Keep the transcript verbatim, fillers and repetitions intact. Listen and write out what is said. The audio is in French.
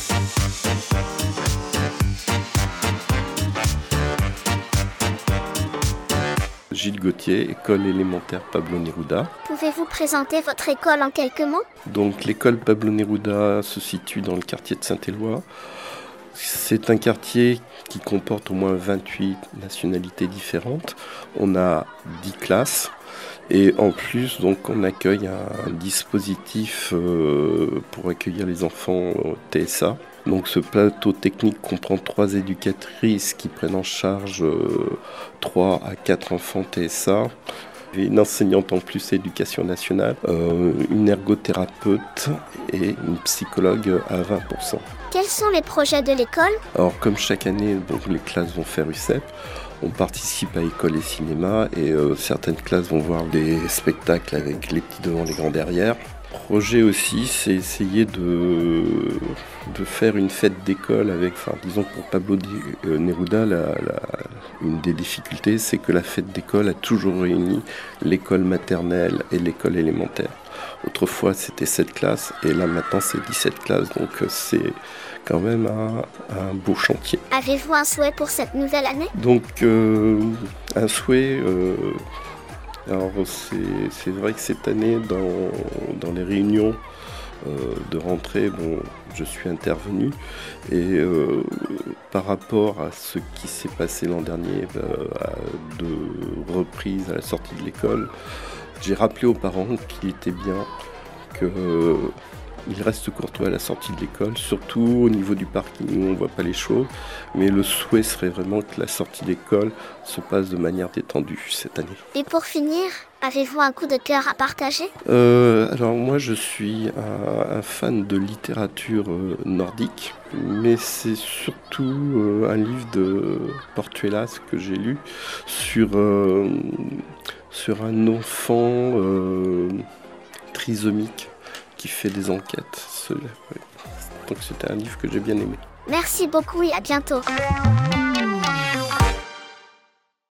Gilles Gauthier, école élémentaire Pablo Neruda. Pouvez-vous présenter votre école en quelques mots ? Donc l'école Pablo Neruda se situe dans le quartier de Saint-Éloi. C'est un quartier qui comporte au moins vingt-huit nationalités différentes. On a dix classes et en plus donc on accueille un, un dispositif euh, pour accueillir les enfants T S A. Donc ce plateau technique comprend trois éducatrices qui prennent en charge euh, trois à quatre enfants T S A, une enseignante en plus éducation nationale, euh, une ergothérapeute et une psychologue à vingt pour cent. Quels sont les projets de l'école ? Alors comme chaque année, donc, les classes vont faire U C E P, on participe à école et cinéma et euh, certaines classes vont voir des spectacles avec les petits devant, les grands derrière. Le projet aussi, c'est essayer de, de faire une fête d'école avec, enfin, disons pour Pablo Neruda, la, la, une des difficultés, c'est que la fête d'école a toujours réuni l'école maternelle et l'école élémentaire. Autrefois, c'était sept classes et là maintenant, c'est dix-sept classes, donc c'est quand même un, un beau chantier. Avez-vous un souhait pour cette nouvelle année ? Donc, euh, un souhait... Euh, Alors c'est, c'est vrai que cette année, dans, dans les réunions euh, de rentrée, bon, je suis intervenu et euh, par rapport à ce qui s'est passé l'an dernier, euh, à de reprises à la sortie de l'école, j'ai rappelé aux parents qu'il était bien que... Euh, Il reste courtois à la sortie de l'école, surtout au niveau du parking où on ne voit pas les choses. Mais le souhait serait vraiment que la sortie d'école se passe de manière détendue cette année. Et pour finir, avez-vous un coup de cœur à partager ? euh, Alors moi je suis un, un fan de littérature euh, nordique, mais c'est surtout euh, un livre de Portuelas que j'ai lu sur, euh, sur un enfant euh, trisomique qui fait des enquêtes. Donc c'était un livre que j'ai bien aimé. Merci beaucoup et à bientôt.